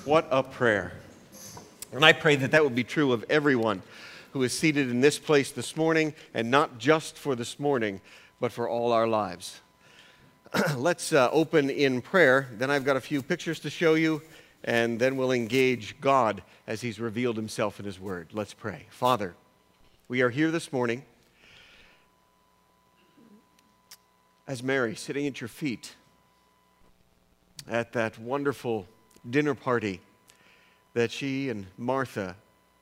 What a prayer. And I pray that that would be true of everyone who is seated in this place this morning, and not just for this morning, but for all our lives. Let's open in prayer. Then I've got a few pictures to show you, and then we'll engage God as He's revealed Himself in His Word. Let's pray. Father, we are here this morning as Mary sitting at your feet at that wonderful dinner party that she and Martha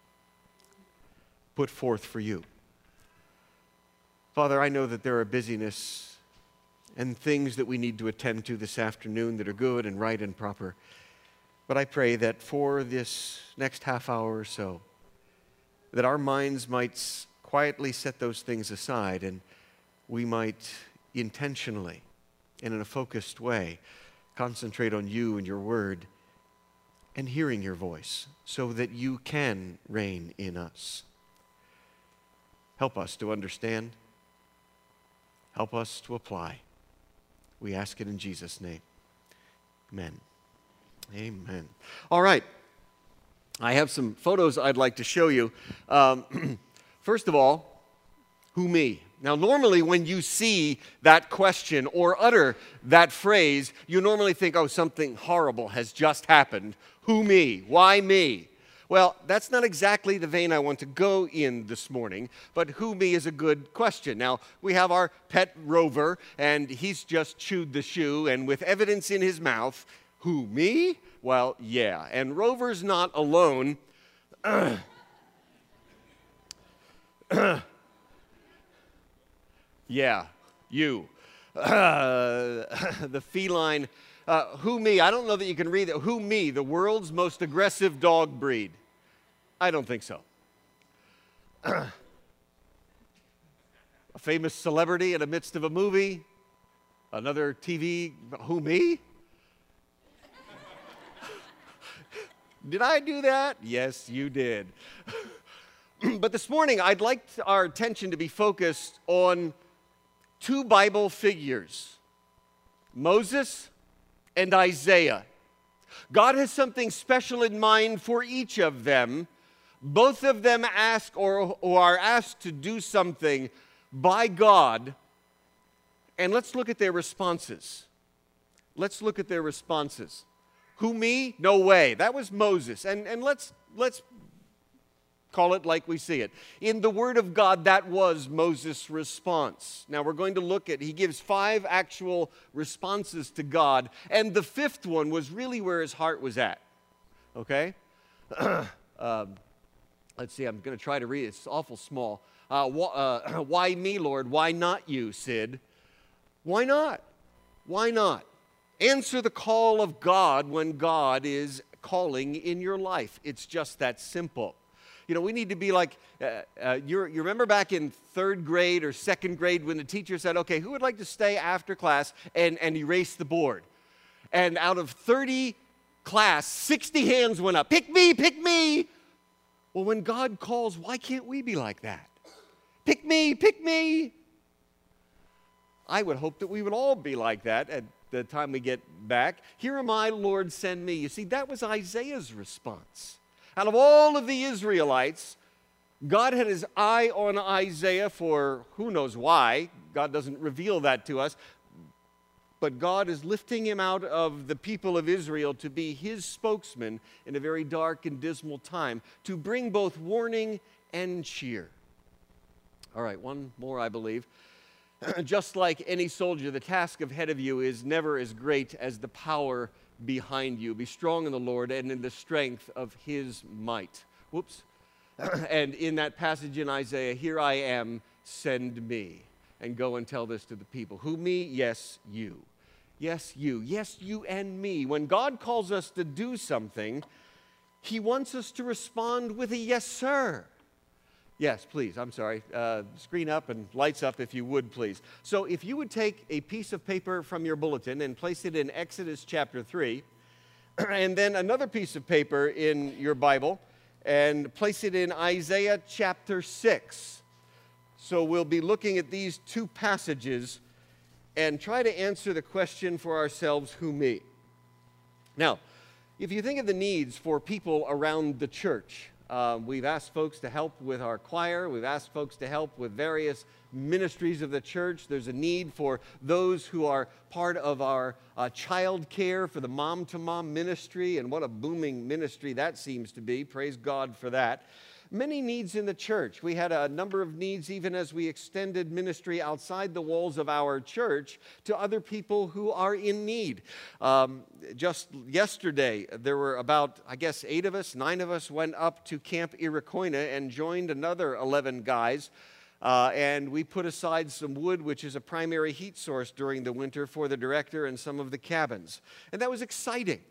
put forth for you. Father, I know that there are busyness and things that we need to attend to this afternoon that are good and right and proper. But I pray that for this next half hour or so, that our minds might quietly set those things aside and we might intentionally and in a focused way concentrate on you and your word and hearing your voice so that you can reign in us. Help us to understand. Help us to apply. We ask it in Jesus' name. Amen. Amen. All right. I have some photos I'd like to show you. First of all, who me? Now, normally when you see that question or utter that phrase, you normally think, oh, something horrible has just happened. Who me? Why me? Well, that's not exactly the vein I want to go in this morning, but who me is a good question. Now, we have our pet Rover, and he's just chewed the shoe, and with evidence in his mouth, who, me? Well, yeah, and Rover's not alone. Yeah, you. The feline. Who me? I don't know that you can read that. Who me? The world's most aggressive dog breed. I don't think so. A famous celebrity in the midst of a movie. Another TV. Who me? Did I do that? Yes, you did. But this morning, I'd like our attention to be focused on two Bible figures, Moses and Isaiah. God has something special in mind for each of them. Both of them ask or are asked to do something by God. And let's look at their responses. Let's look at their responses. Who me? No way. That was Moses. And let's call it like we see it. In the Word of God, that was Moses' response. Now we're going to look at, he gives 5 actual responses to God, and the 5th one was really where his heart was at. Okay? Let's see, I'm going to try to read it. It's awful small. Why me, Lord? Why not you, Sid? Why not? Why not? Answer the call of God when God is calling in your life. It's just that simple. You know, we need to be like, you remember back in 3rd grade or 2nd grade when the teacher said, okay, who would like to stay after class and erase the board? And out of 30 class, 60 hands went up. Pick me, pick me. Well, when God calls, why can't we be like that? Pick me, pick me. I would hope that we would all be like that at the time we get back. Here am I, Lord, send me. You see, that was Isaiah's response. Out of all of the Israelites, God had his eye on Isaiah for who knows why. God doesn't reveal that to us. But God is lifting him out of the people of Israel to be his spokesman in a very dark and dismal time, to bring both warning and cheer. All right, one more, I believe. Just like any soldier, the task ahead of you is never as great as the power behind you. Be strong in the Lord and in the strength of his might. Whoops. And in that passage in Isaiah, here I am, send me. And go and tell this to the people. Who me? Yes, you. Yes, you. Yes, you and me. When God calls us to do something, he wants us to respond with a yes, sir. Yes, please. I'm sorry. Screen up and lights up if you would, please. So if you would take a piece of paper from your bulletin and place it in Exodus chapter 3, and then another piece of paper in your Bible and place it in Isaiah chapter 6. So we'll be looking at these two passages and try to answer the question for ourselves, who me? Now, If you think of the needs for people around the church, we've asked folks to help with our choir. We've asked folks to help with various ministries of the church. There's a need for those who are part of our child care for the mom-to-mom ministry, and what a booming ministry that seems to be. Praise God for that. Many needs in the church. We had a number of needs even as we extended ministry outside the walls of our church to other people who are in need. Just yesterday, there were about, 9 of us went up to Camp Iroquois and joined another 11 guys. And we put aside some wood, which is a primary heat source during the winter for the director and some of the cabins. And that was exciting.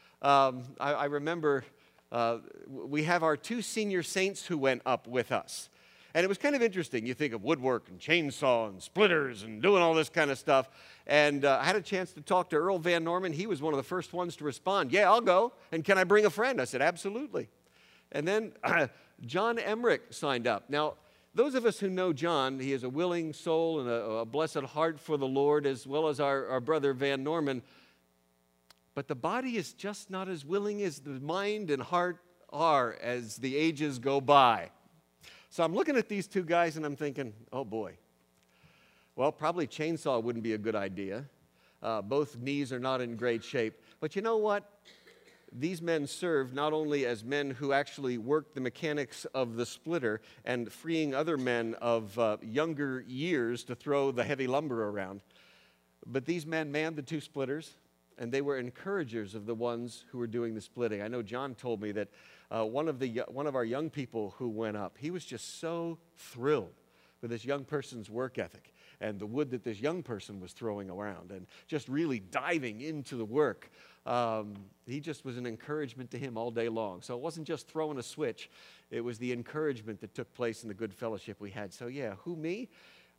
I remember we have our 2 senior saints who went up with us. And it was kind of interesting. You think of woodwork and chainsaw and splitters and doing all this kind of stuff. And I had a chance to talk to Earl Van Norman. He was one of the first ones to respond. Yeah, I'll go. And can I bring a friend? I said, absolutely. And then John Emmerich signed up. Now, those of us who know John, he is a willing soul and a blessed heart for the Lord, as well as our brother Van Norman. But the body is just not as willing as the mind and heart are as the ages go by. So I'm looking at these 2 guys and I'm thinking, oh boy. Well, probably chainsaw wouldn't be a good idea. Both knees are not in great shape. But you know what? These men served not only as men who actually worked the mechanics of the splitter and freeing other men of younger years to throw the heavy lumber around, but these men manned the 2 splitters, and they were encouragers of the ones who were doing the splitting. I know John told me that one of our young people who went up, he was just so thrilled with this young person's work ethic and the wood that this young person was throwing around and just really diving into the work. He just was an encouragement to him all day long. So it wasn't just throwing a switch. It was the encouragement that took place in the good fellowship we had. So yeah, who, me?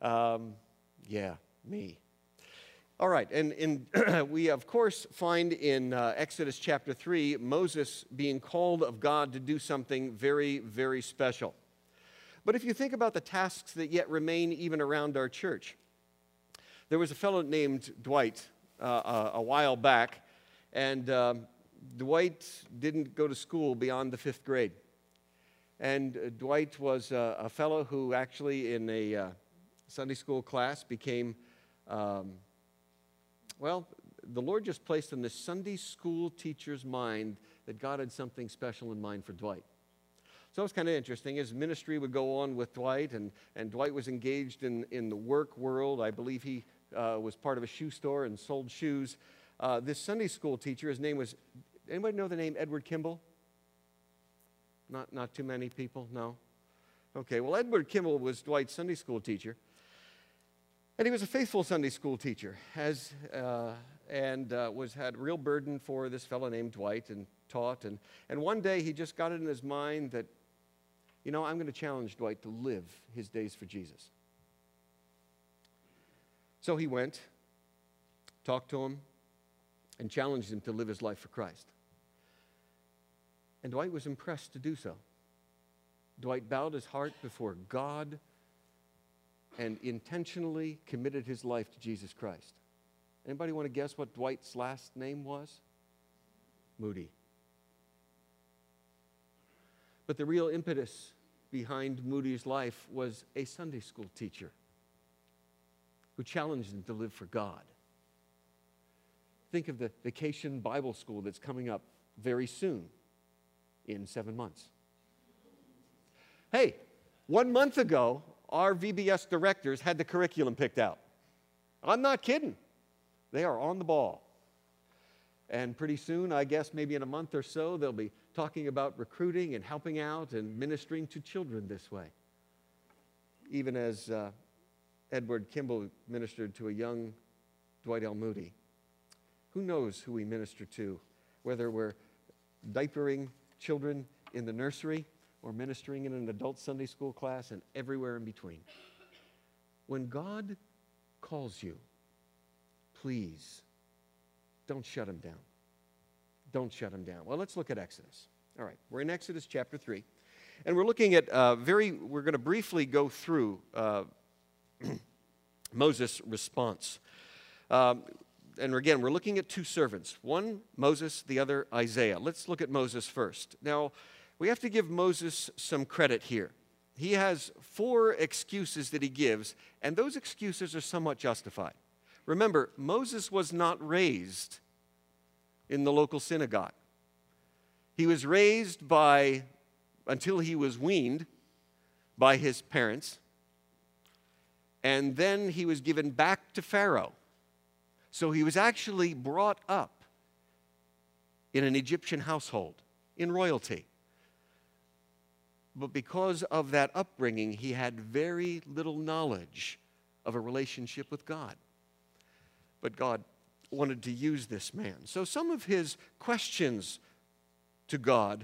Yeah, me. All right, and we, of course, find in Exodus chapter 3, Moses being called of God to do something very, very special. But if you think about the tasks that yet remain even around our church, there was a fellow named Dwight a while back, and Dwight didn't go to school beyond the 5th grade. And Dwight was a fellow who actually in a Sunday school class became... Well, the Lord just placed in this Sunday school teacher's mind that God had something special in mind for Dwight. So it was kind of interesting. His ministry would go on with Dwight, and Dwight was engaged in the work world. I believe he was part of a shoe store and sold shoes. This Sunday school teacher, his name was, anybody know the name Edward Kimball? Not too many people? No? Okay, well, Edward Kimball was Dwight's Sunday school teacher. And he was a faithful Sunday school teacher, had real burden for this fellow named Dwight and taught. And one day he just got it in his mind that, I'm going to challenge Dwight to live his days for Jesus. So he went, talked to him, and challenged him to live his life for Christ. And Dwight was impressed to do so. Dwight bowed his heart before God and intentionally committed his life to Jesus Christ. Anybody want to guess what Dwight's last name was? Moody. But the real impetus behind Moody's life was a Sunday school teacher who challenged him to live for God. Think of the Vacation Bible School that's coming up very soon, in 7 months. Hey, 1 month ago, our VBS directors had the curriculum picked out. I'm not kidding. They are on the ball. And pretty soon, I guess maybe in a month or so, they'll be talking about recruiting and helping out and ministering to children this way. Even as Edward Kimball ministered to a young Dwight L. Moody. Who knows who we minister to, whether we're diapering children in the nursery or ministering in an adult Sunday school class and everywhere in between. When God calls you, please don't shut him down. Don't shut him down. Well, let's look at Exodus. All right, we're in Exodus chapter 3, and we're looking at we're going to briefly go through Moses' response. and again, we're looking at two servants. One, Moses, the other, Isaiah. Let's look at Moses first. Now, we have to give Moses some credit here. He has 4 excuses that he gives, and those excuses are somewhat justified. Remember, Moses was not raised in the local synagogue. He was raised until he was weaned by his parents, and then he was given back to Pharaoh. So he was actually brought up in an Egyptian household, in royalty. But because of that upbringing, he had very little knowledge of a relationship with God. But God wanted to use this man. So some of his questions to God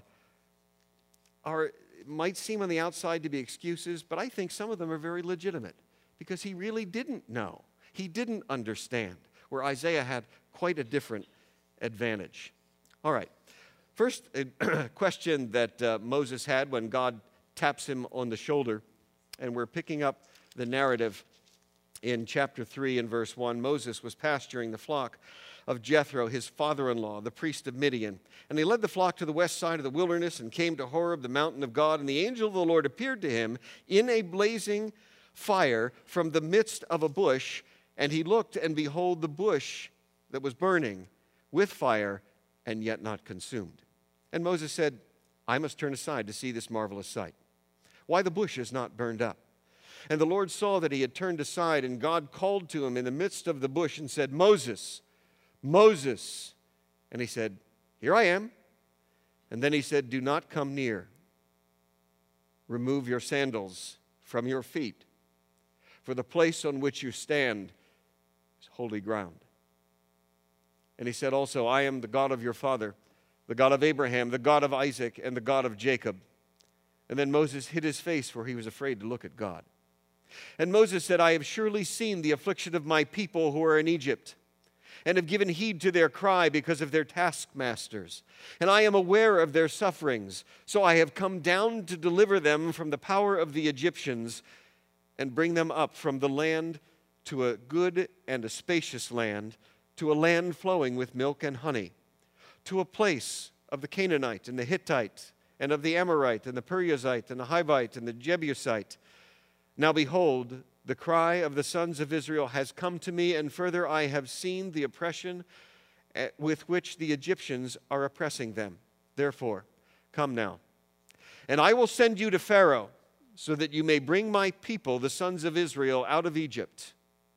might seem on the outside to be excuses, but I think some of them are very legitimate because he really didn't know. He didn't understand, where Isaiah had quite a different advantage. All right. First question that Moses had when God taps him on the shoulder, and we're picking up the narrative in chapter 3 and verse 1. Moses was pasturing the flock of Jethro, his father-in-law, the priest of Midian. And he led the flock to the west side of the wilderness and came to Horeb, the mountain of God. And the angel of the Lord appeared to him in a blazing fire from the midst of a bush. And he looked, and behold, the bush that was burning with fire and yet not consumed. And Moses said, I must turn aside to see this marvelous sight, why the bush is not burned up. And the Lord saw that he had turned aside, and God called to him in the midst of the bush and said, Moses, Moses. And he said, here I am. And then he said, do not come near. Remove your sandals from your feet, for the place on which you stand is holy ground. And he said also, I am the God of your father, the God of Abraham, the God of Isaac, and the God of Jacob. And then Moses hid his face, for he was afraid to look at God. And Moses said, I have surely seen the affliction of my people who are in Egypt, and have given heed to their cry because of their taskmasters. And I am aware of their sufferings. So I have come down to deliver them from the power of the Egyptians and bring them up from the land to a good and a spacious land, to a land flowing with milk and honey, to a place of the Canaanite and the Hittite and of the Amorite and the Perizzite and the Hivite and the Jebusite. Now behold, the cry of the sons of Israel has come to me, and further I have seen the oppression with which the Egyptians are oppressing them. Therefore, come now, and I will send you to Pharaoh, so that you may bring my people, the sons of Israel, out of Egypt.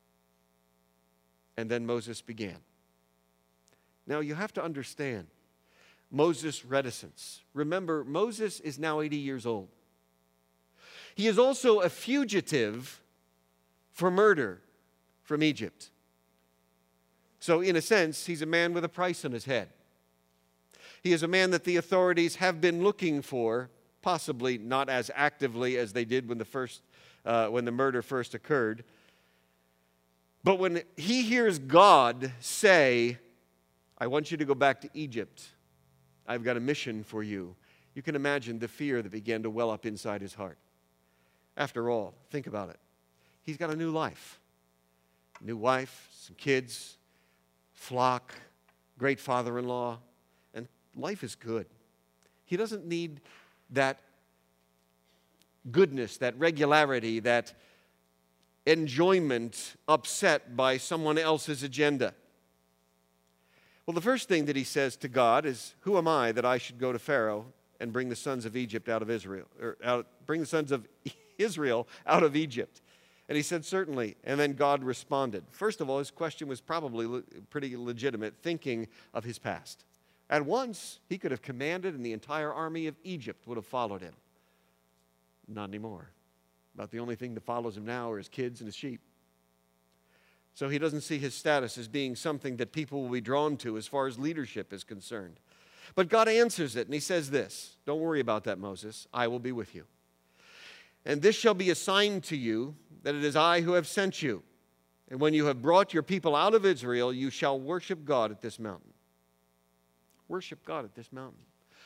And then Moses began. Now you have to understand Moses' reticence. Remember, Moses is now 80 years old. He is also a fugitive for murder from Egypt. So in a sense, he's a man with a price on his head. He is a man that the authorities have been looking for, possibly not as actively as they did when the murder first occurred. But when he hears God say, I want you to go back to Egypt, I've got a mission for you, you can imagine the fear that began to well up inside his heart. After all, think about it. He's got a new life. New wife, some kids, flock, great father-in-law, and life is good. He doesn't need that goodness, that regularity, that enjoyment upset by someone else's agenda. Well, the first thing that he says to God is, who am I that I should go to Pharaoh and bring the sons of Egypt out of Israel, bring the sons of Israel out of Egypt? And he said, certainly. And then God responded. First of all, his question was probably pretty legitimate, thinking of his past. At once, he could have commanded, and the entire army of Egypt would have followed him. Not anymore. About the only thing that follows him now are his kids and his sheep. So he doesn't see his status as being something that people will be drawn to as far as leadership is concerned. But God answers it, and he says this, don't worry about that, Moses. I will be with you. And this shall be a sign to you that it is I who have sent you. And when you have brought your people out of Israel, you shall worship God at this mountain. Worship God at this mountain.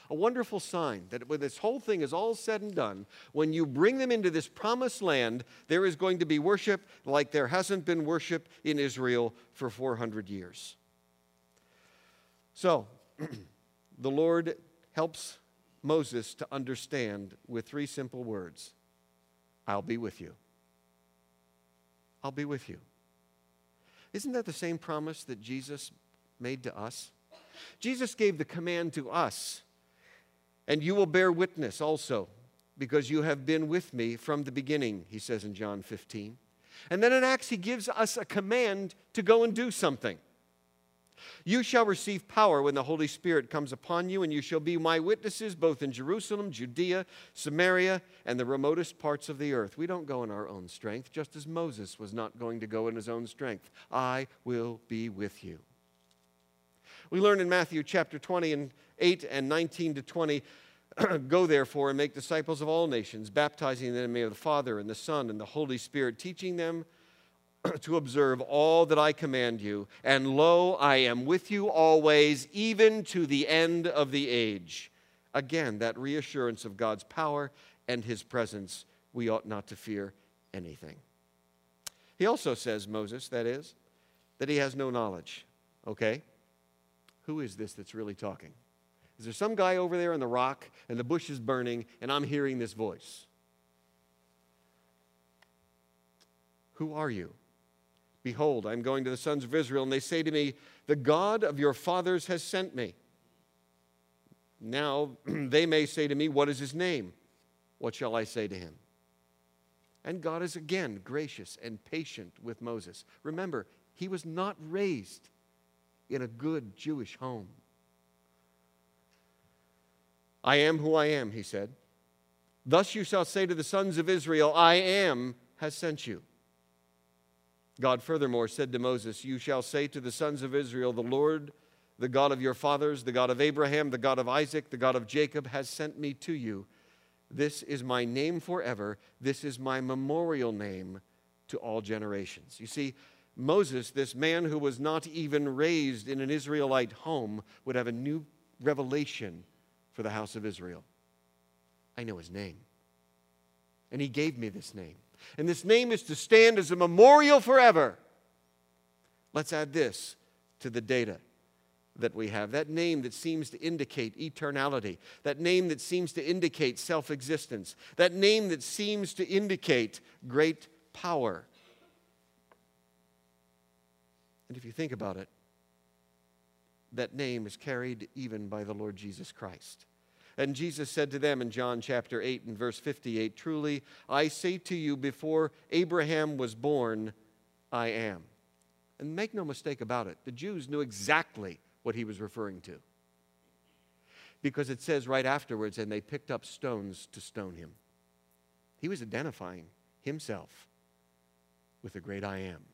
A wonderful sign that when this whole thing is all said and done, when you bring them into this promised land, there is going to be worship like there hasn't been worship in Israel for 400 years. So, the Lord helps Moses to understand with 3 simple words: I'll be with you. I'll be with you. Isn't that the same promise that Jesus made to us? Jesus gave the command to us, and you will bear witness also, because you have been with me from the beginning, he says in John 15. And then in Acts, he gives us a command to go and do something. You shall receive power when the Holy Spirit comes upon you, and you shall be my witnesses both in Jerusalem, Judea, Samaria, and the remotest parts of the earth. We don't go in our own strength, just as Moses was not going to go in his own strength. I will be with you. We learn in Matthew chapter 28 and 19 to 20, go therefore and make disciples of all nations, baptizing them in the name of the Father and the Son and the Holy Spirit, teaching them to observe all that I command you. And lo, I am with you always, even to the end of the age. Again, that reassurance of God's power and his presence. We ought not to fear anything. He also says, Moses, that is, that he has no knowledge. Okay? Who is this that's really talking? Is there some guy over there on the rock and the bush is burning and I'm hearing this voice? Who are you? Behold, I'm going to the sons of Israel, and they say to me, the God of your fathers has sent me. Now they may say to me, what is his name? What shall I say to him? And God is again gracious and patient with Moses. Remember, he was not raised in a good Jewish home. I am who I am, he said. Thus you shall say to the sons of Israel, I am has sent you. God furthermore said to Moses, you shall say to the sons of Israel, the Lord, the God of your fathers, the God of Abraham, the God of Isaac, the God of Jacob, has sent me to you. This is my name forever. This is my memorial name to all generations. You see, Moses, this man who was not even raised in an Israelite home, would have a new revelation for the house of Israel. I know his name. And he gave me this name. And this name is to stand as a memorial forever. Let's add this to the data that we have. That name that seems to indicate eternality. That name that seems to indicate self-existence. That name that seems to indicate great power. And if you think about it, that name is carried even by the Lord Jesus Christ. And Jesus said to them in John chapter 8 and verse 58, truly, I say to you, before Abraham was born, I am. And make no mistake about it, the Jews knew exactly what he was referring to. Because it says right afterwards, and they picked up stones to stone him. He was identifying himself with the great I am.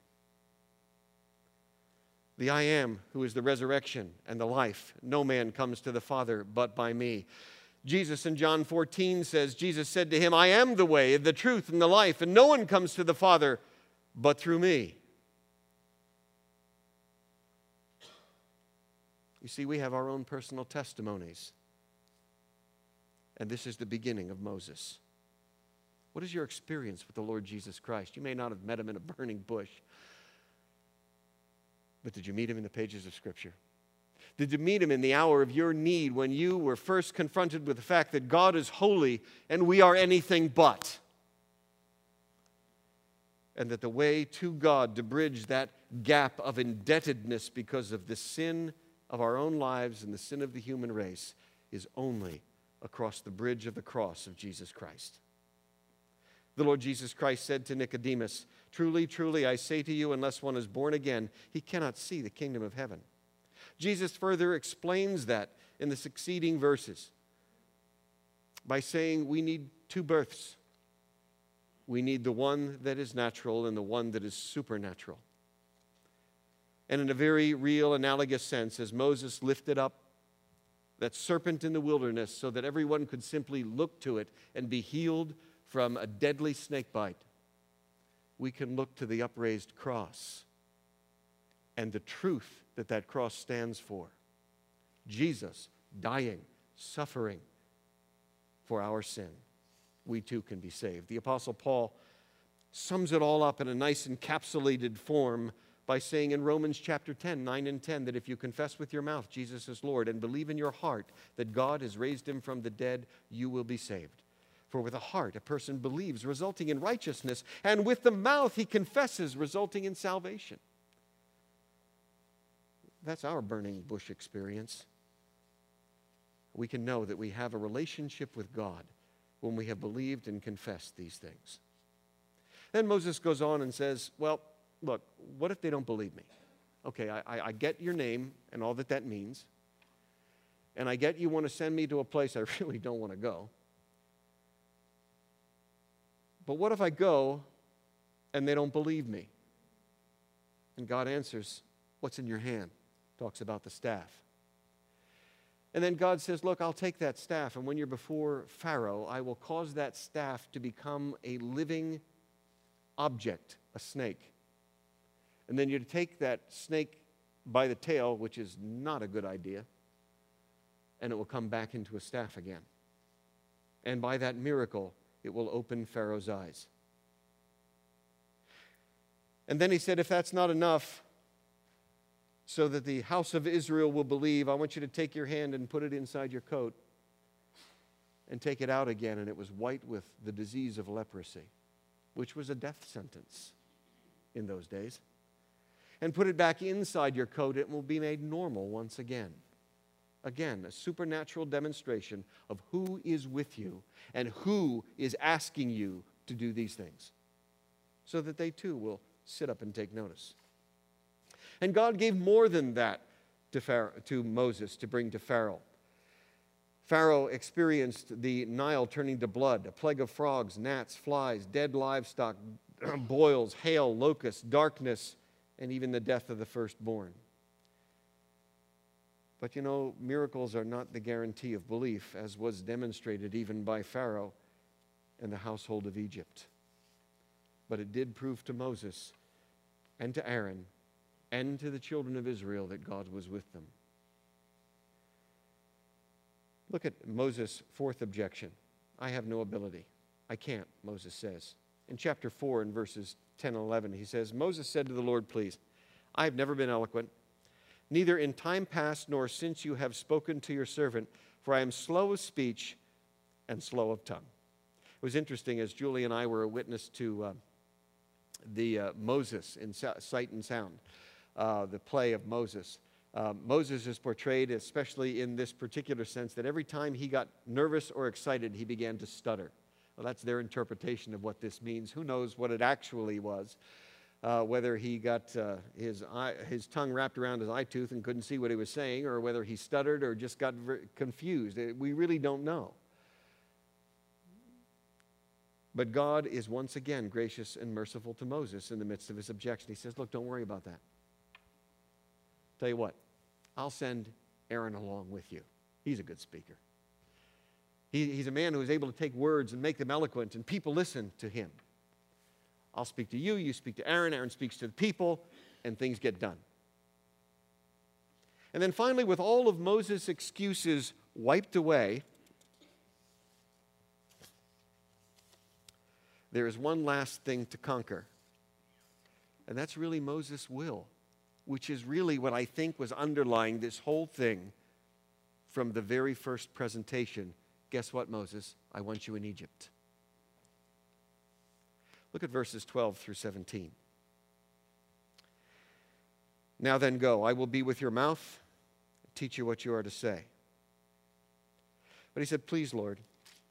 The I am, who is the resurrection and the life. No man comes to the Father but by me. Jesus in John 14 says, Jesus said to him, I am the way, the truth, and the life, and no one comes to the Father but through me. You see, we have our own personal testimonies. And this is the beginning of Moses. What is your experience with the Lord Jesus Christ? You may not have met him in a burning bush. But did you meet him in the pages of Scripture? Did you meet him in the hour of your need when you were first confronted with the fact that God is holy and we are anything but? And that the way to God to bridge that gap of indebtedness because of the sin of our own lives and the sin of the human race is only across the bridge of the cross of Jesus Christ. The Lord Jesus Christ said to Nicodemus, truly, truly, I say to you, unless one is born again, he cannot see the kingdom of heaven. Jesus further explains that in the succeeding verses by saying we need two births. We need the one that is natural and the one that is supernatural. And in a very real, analogous sense, as Moses lifted up that serpent in the wilderness so that everyone could simply look to it and be healed from a deadly snake bite, we can look to the upraised cross and the truth that that cross stands for. Jesus dying suffering for our sin, we too can be saved. The Apostle Paul sums it all up in a nice encapsulated form by saying in Romans chapter 10, 9 and 10, that if you confess with your mouth Jesus is Lord and believe in your heart that God has raised him from the dead, you will be saved. For with the heart a person believes, resulting in righteousness, and with the mouth he confesses, resulting in salvation. That's our burning bush experience. We can know that we have a relationship with God when we have believed and confessed these things. Then Moses goes on and says, well, look, what if they don't believe me? Okay, I get your name and all that means, and I get you want to send me to a place I really don't want to go. But what if I go and they don't believe me? And God answers, what's in your hand? Talks about the staff. And then God says, look, I'll take that staff, and when you're before Pharaoh, I will cause that staff to become a living object, a snake. And then you take that snake by the tail, which is not a good idea, and it will come back into a staff again. And by that miracle, it will open Pharaoh's eyes. And then he said, if that's not enough, so that the house of Israel will believe, I want you to take your hand and put it inside your coat and take it out again. And it was white with the disease of leprosy, which was a death sentence in those days. And put it back inside your coat, it will be made normal once again. Again, a supernatural demonstration of who is with you and who is asking you to do these things, so that they too will sit up and take notice. And God gave more than that to Moses to bring to Pharaoh. Pharaoh experienced the Nile turning to blood, a plague of frogs, gnats, flies, dead livestock, boils, hail, locusts, darkness, and even the death of the firstborn. But you know, miracles are not the guarantee of belief, as was demonstrated even by Pharaoh and the household of Egypt. But it did prove to Moses and to Aaron and to the children of Israel that God was with them. Look at Moses' fourth objection. I have no ability. I can't, Moses says. In chapter 4 and verses 10 and 11, he says, Moses said to the Lord, please, I have never been eloquent, neither in time past nor since you have spoken to your servant, for I am slow of speech and slow of tongue. It was interesting, as Julie and I were a witness to the Moses in Sight and Sound, the play of Moses. Moses is portrayed, especially in this particular sense, that every time he got nervous or excited, he began to stutter. Well, that's their interpretation of what this means. Who knows what it actually was? Whether he got his tongue wrapped around his eye tooth and couldn't see what he was saying, or whether he stuttered or just got confused. We really don't know. But God is once again gracious and merciful to Moses in the midst of his objection. He says, look, don't worry about that. Tell you what, I'll send Aaron along with you. He's a good speaker. He's a man who is able to take words and make them eloquent, and people listen to him. I'll speak to you, you speak to Aaron, Aaron speaks to the people, and things get done. And then finally, with all of Moses' excuses wiped away, there is one last thing to conquer, and that's really Moses' will, which is really what I think was underlying this whole thing from the very first presentation. Guess what, Moses? I want you in Egypt. Look at verses 12 through 17. Now then go, I will be with your mouth, teach you what you are to say. But he said, please, Lord,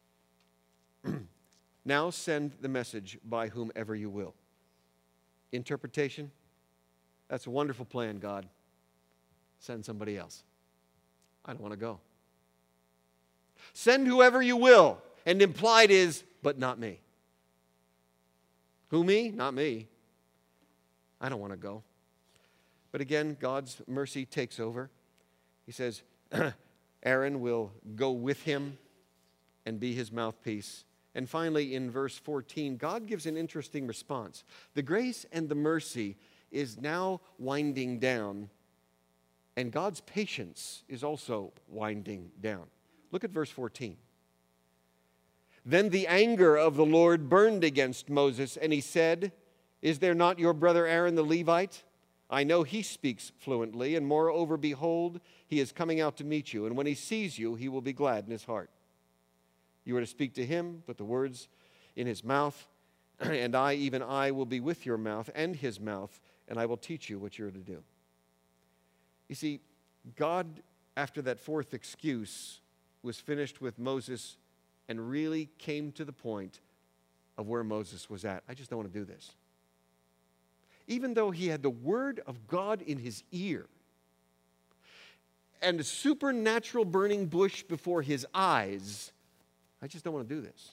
now send the message by whomever you will. Interpretation? That's a wonderful plan, God. Send somebody else. I don't want to go. Send whoever you will. And implied is, but not me. Who, me? Not me. I don't want to go. But again, God's mercy takes over. He says, Aaron will go with him and be his mouthpiece. And finally, in verse 14, God gives an interesting response. The grace and the mercy is now winding down, and God's patience is also winding down. Look at verse 14. Then the anger of the Lord burned against Moses, and he said, "Is there not your brother Aaron the Levite? I know he speaks fluently, and moreover, behold, he is coming out to meet you, and when he sees you, he will be glad in his heart. You are to speak to him, put the words in his mouth, and I, even I, will be with your mouth and his mouth, and I will teach you what you're to do." You see, God, after that fourth excuse, was finished with Moses and really came to the point of where Moses was at. I just don't want to do this. Even though he had the word of God in his ear and a supernatural burning bush before his eyes, I just don't want to do this.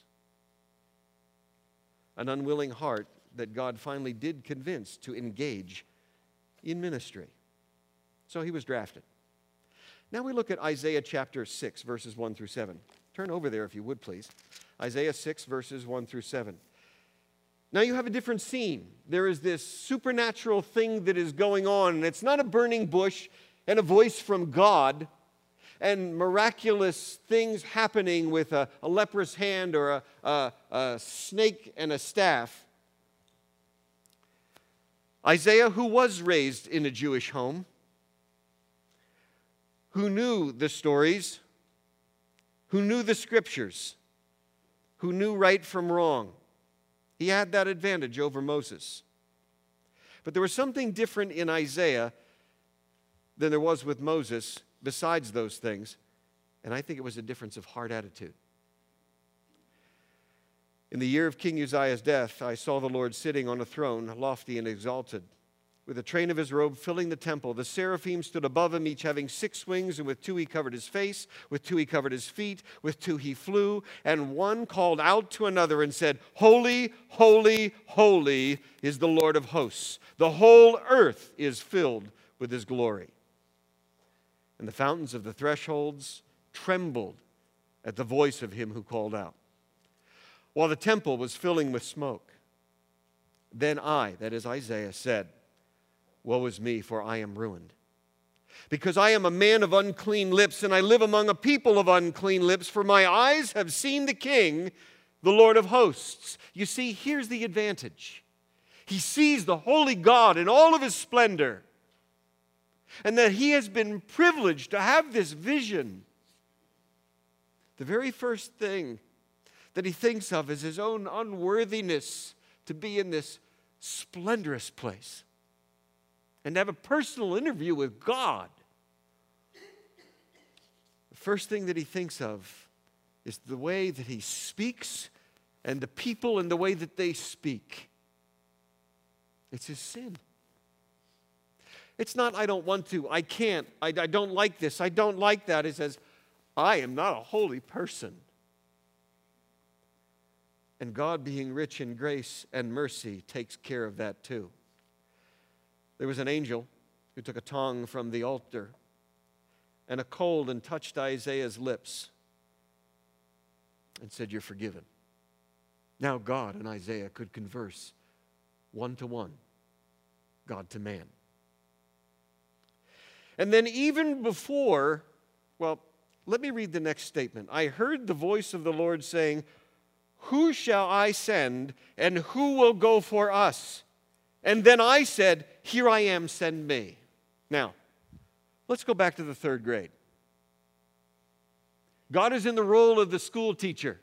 An unwilling heart that God finally did convince to engage in ministry. So he was drafted. Now we look at Isaiah chapter 6, verses 1 through 7. Turn over there if you would, please. Isaiah 6, verses 1 through 7. Now you have a different scene. There is this supernatural thing that is going on, and it's not a burning bush and a voice from God and miraculous things happening with a leprous hand or a snake and a staff. Isaiah, who was raised in a Jewish home, who knew the stories, who knew the scriptures, who knew right from wrong. He had that advantage over Moses. But there was something different in Isaiah than there was with Moses besides those things, and I think it was a difference of heart attitude. In the year of King Uzziah's death, I saw the Lord sitting on a throne, lofty and exalted, with the train of his robe filling the temple. The seraphim stood above him, each having 6 wings, and with 2 he covered his face, with 2 he covered his feet, with 2 he flew, and one called out to another and said, "Holy, holy, holy is the Lord of hosts. The whole earth is filled with his glory." And the fountains of the thresholds trembled at the voice of him who called out, while the temple was filling with smoke. Then I, that is Isaiah, said, "Woe is me, for I am ruined, because I am a man of unclean lips, and I live among a people of unclean lips, for my eyes have seen the King, the Lord of hosts." You see, here's the advantage. He sees the holy God in all of his splendor, and that he has been privileged to have this vision. The very first thing that he thinks of is his own unworthiness to be in this splendorous place and to have a personal interview with God. The first thing that he thinks of is the way that he speaks and the people and the way that they speak. It's his sin. It's not, "I don't want to, I can't, I don't like this, I don't like that." It says, "I am not a holy person." And God, being rich in grace and mercy, takes care of that too. There was an angel who took a tongue from the altar and a coal and touched Isaiah's lips and said, "You're forgiven." Now God and Isaiah could converse one-to-one, God to man. And then even before, well, let me read the next statement. "I heard the voice of the Lord saying, 'Who shall I send, and who will go for us?' And then I said, 'Here I am, send me.'" Now, let's go back to the 3rd grade. God is in the role of the school teacher.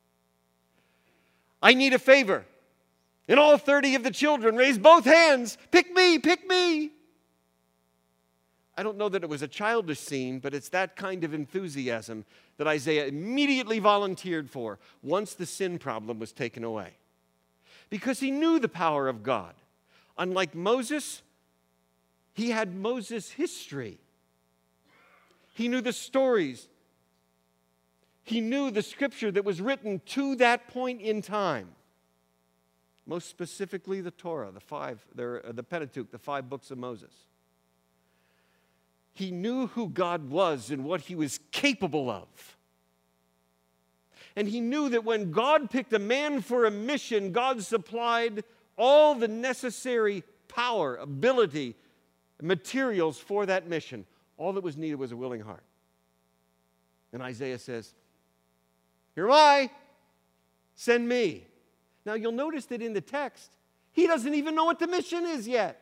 "I need a favor." And all 30 of the children raised both hands. "Pick me, pick me." I don't know that it was a childish scene, but it's that kind of enthusiasm that Isaiah immediately volunteered for once the sin problem was taken away. Because he knew the power of God. Unlike Moses, he had Moses' history. He knew the stories. He knew the scripture that was written to that point in time. Most specifically, the Torah, the Pentateuch, the 5 books of Moses. He knew who God was and what he was capable of. And he knew that when God picked a man for a mission, God supplied all the necessary power, ability, materials for that mission. All that was needed was a willing heart. And Isaiah says, "Here am I, send me." Now you'll notice that in the text, he doesn't even know what the mission is yet.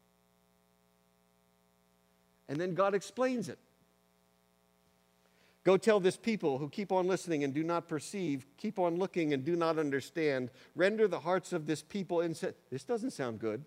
And then God explains it. "Go tell this people who keep on listening and do not perceive, keep on looking and do not understand, render the hearts of this people insensitive." This doesn't sound good.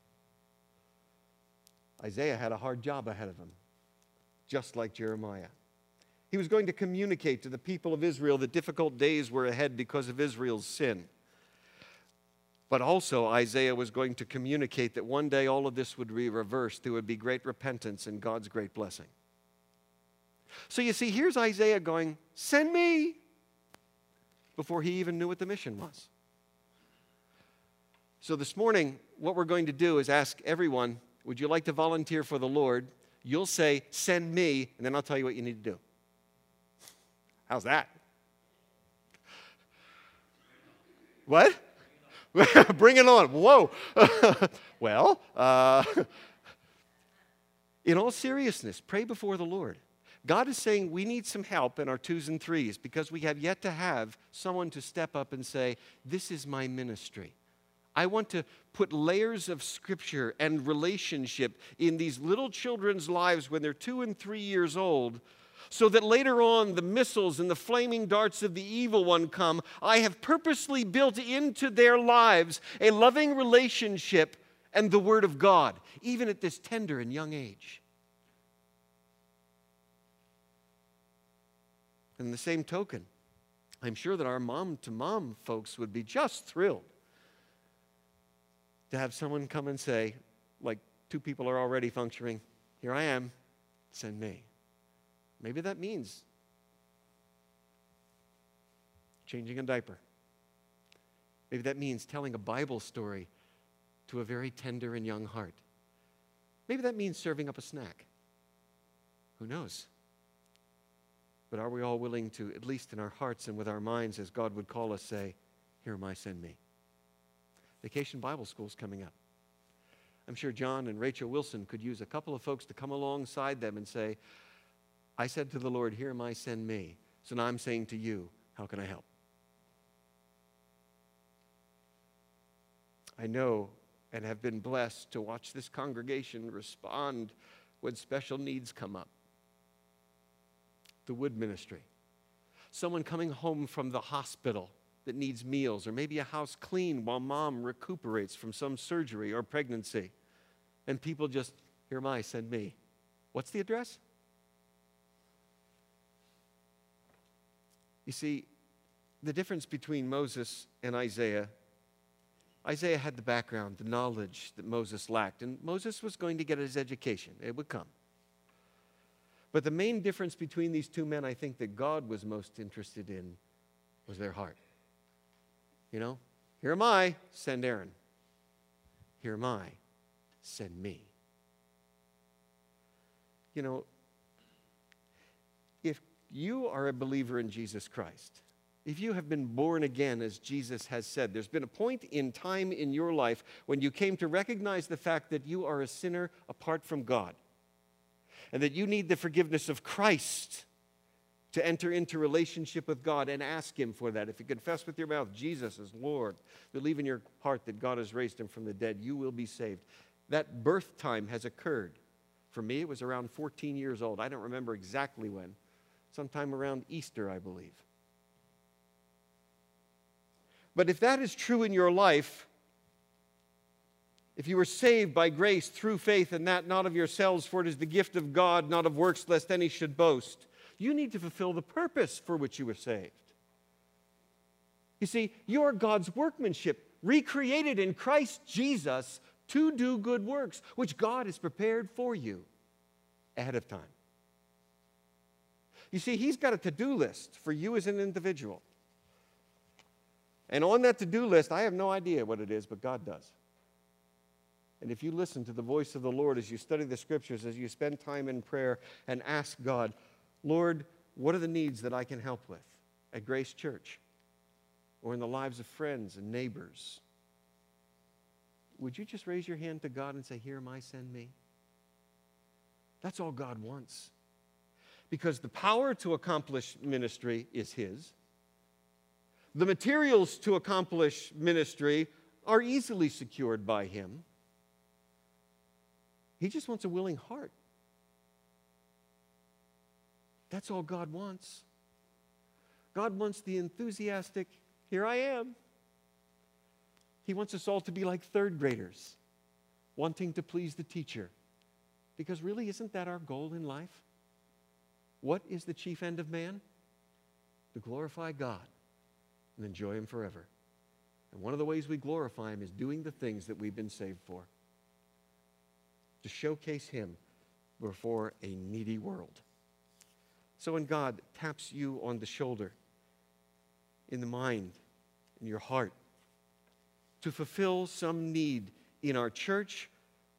Isaiah had a hard job ahead of him, just like Jeremiah. He was going to communicate to the people of Israel that difficult days were ahead because of Israel's sin. But also Isaiah was going to communicate that one day all of this would be reversed. There would be great repentance and God's great blessing. So you see, here's Isaiah going, "Send me," before he even knew what the mission was. So this morning, what we're going to do is ask everyone, would you like to volunteer for the Lord? You'll say, "Send me," and then I'll tell you what you need to do. How's that? What? Bring it on. Whoa. Well, in all seriousness, pray before the Lord. God is saying we need some help in our 2s and 3s because we have yet to have someone to step up and say, "This is my ministry." I want to put layers of Scripture and relationship in these little children's lives when they're 2 and 3 years old, so that later on the missiles and the flaming darts of the evil one come. I have purposely built into their lives a loving relationship and the Word of God, even at this tender and young age. In the same token, I'm sure that our mom-to-mom folks would be just thrilled to have someone come and say, like 2 people are already functioning, "Here I am, send me." Maybe that means changing a diaper. Maybe that means telling a Bible story to a very tender and young heart. Maybe that means serving up a snack. Who knows? But are we all willing to, at least in our hearts and with our minds, as God would call us, say, "Here am I, send me"? Vacation Bible School's coming up. I'm sure John and Rachel Wilson could use a couple of folks to come alongside them and say, "I said to the Lord, 'Here am I, send me.' So now I'm saying to you, how can I help?" I know and have been blessed to watch this congregation respond when special needs come up. The Wood Ministry. Someone coming home from the hospital that needs meals, or maybe a house clean while mom recuperates from some surgery or pregnancy. And people just, "Here am I, send me." What's the address? You see, the difference between Moses and Isaiah had the background, the knowledge that Moses lacked, and Moses was going to get his education. It would come. But the main difference between these 2 men, I think, that God was most interested in was their heart. You know, "Here am I, send Aaron. Here am I, send me." You know, if you are a believer in Jesus Christ, if you have been born again, as Jesus has said, there's been a point in time in your life when you came to recognize the fact that you are a sinner apart from God, and that you need the forgiveness of Christ to enter into relationship with God and ask Him for that. If you confess with your mouth Jesus is Lord, believe in your heart that God has raised Him from the dead, you will be saved. That birth time has occurred. For me, it was around 14 years old. I don't remember exactly when. Sometime around Easter, I believe. But if that is true in your life, if you were saved by grace through faith, and that not of yourselves, for it is the gift of God, not of works, lest any should boast, you need to fulfill the purpose for which you were saved. You see, you are God's workmanship, recreated in Christ Jesus to do good works, which God has prepared for you ahead of time. You see, He's got a to-do list for you as an individual. And on that to-do list, I have no idea what it is, but God does. And if you listen to the voice of the Lord as you study the Scriptures, as you spend time in prayer and ask God, "Lord, what are the needs that I can help with at Grace Church or in the lives of friends and neighbors?" Would you just raise your hand to God and say, "Here am I, send me"? That's all God wants. because the power to accomplish ministry is His. The materials to accomplish ministry are easily secured by Him. He just wants a willing heart. That's all God wants. God wants the enthusiastic, here I am. He wants us all to be like third graders, wanting to please the teacher. Because really, isn't that our goal in life? What is the chief end of man? To glorify God and enjoy Him forever. And one of the ways we glorify Him is doing the things that we've been saved for. To showcase Him before a needy world. So when God taps you on the shoulder, in the mind, in your heart, to fulfill some need in our church,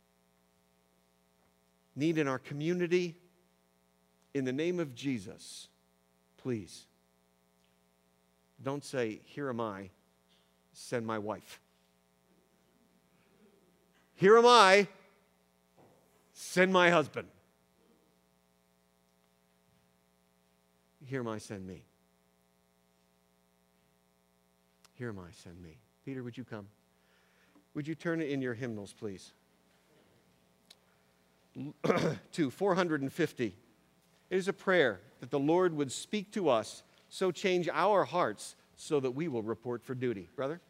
need in our community, in the name of Jesus, please, don't say, here am I, send my wife. Here am I, send my husband. Here am I, send me. Here am I, send me. Peter, would you come? Would you turn it in your hymnals, please? To 450. It is a prayer that the Lord would speak to us, so change our hearts so that we will report for duty. Brother?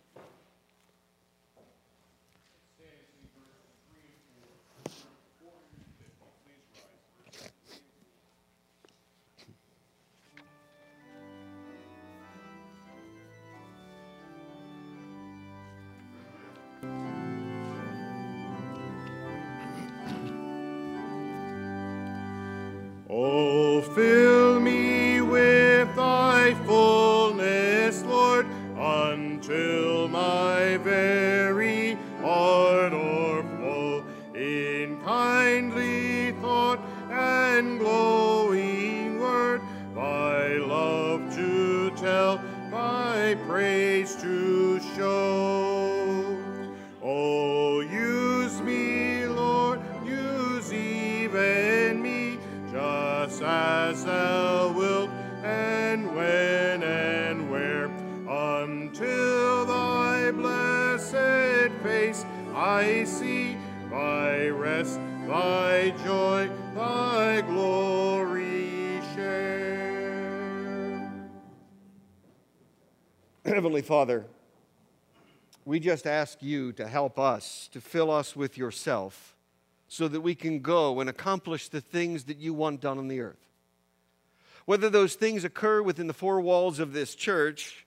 Oh, fill me with thy fullness, Lord, until my very heart o'erflow in kindly thought and glowing word, thy love to tell, thy praise to show. Oh, use me, Lord, use even me, just as thou wilt, and when and where, until thy blessed face I see, thy rest, thy joy, thy glory share. Heavenly Father, we just ask you to help us, to fill us with yourself, so that we can go and accomplish the things that you want done on the earth. Whether those things occur within the four walls of this church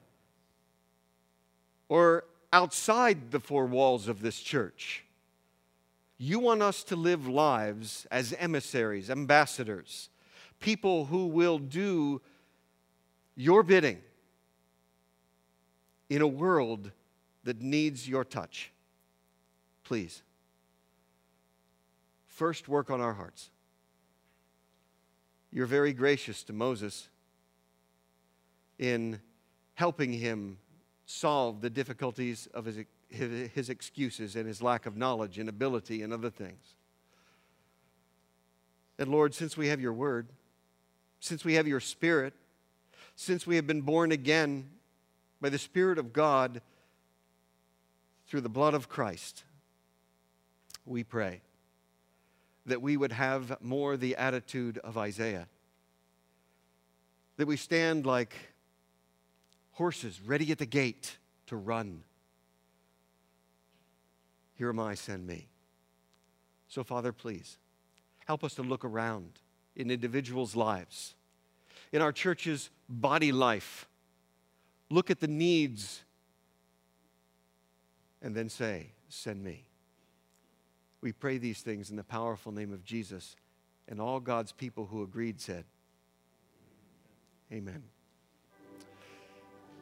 or outside the four walls of this church, you want us to live lives as emissaries, ambassadors, people who will do your bidding in a world that needs your touch. Please. First, work on our hearts. You're very gracious to Moses in helping him solve the difficulties of his excuses and his lack of knowledge and ability and other things. And Lord, since we have your word, since we have your Spirit, since we have been born again by the Spirit of God through the blood of Christ, we pray that we would have more the attitude of Isaiah, that we stand like horses ready at the gate to run. Here am I, send me. So, Father, please, help us to look around in individuals' lives, in our church's body life. Look at the needs and then say, send me. We pray these things in the powerful name of Jesus, and all God's people who agreed said, amen.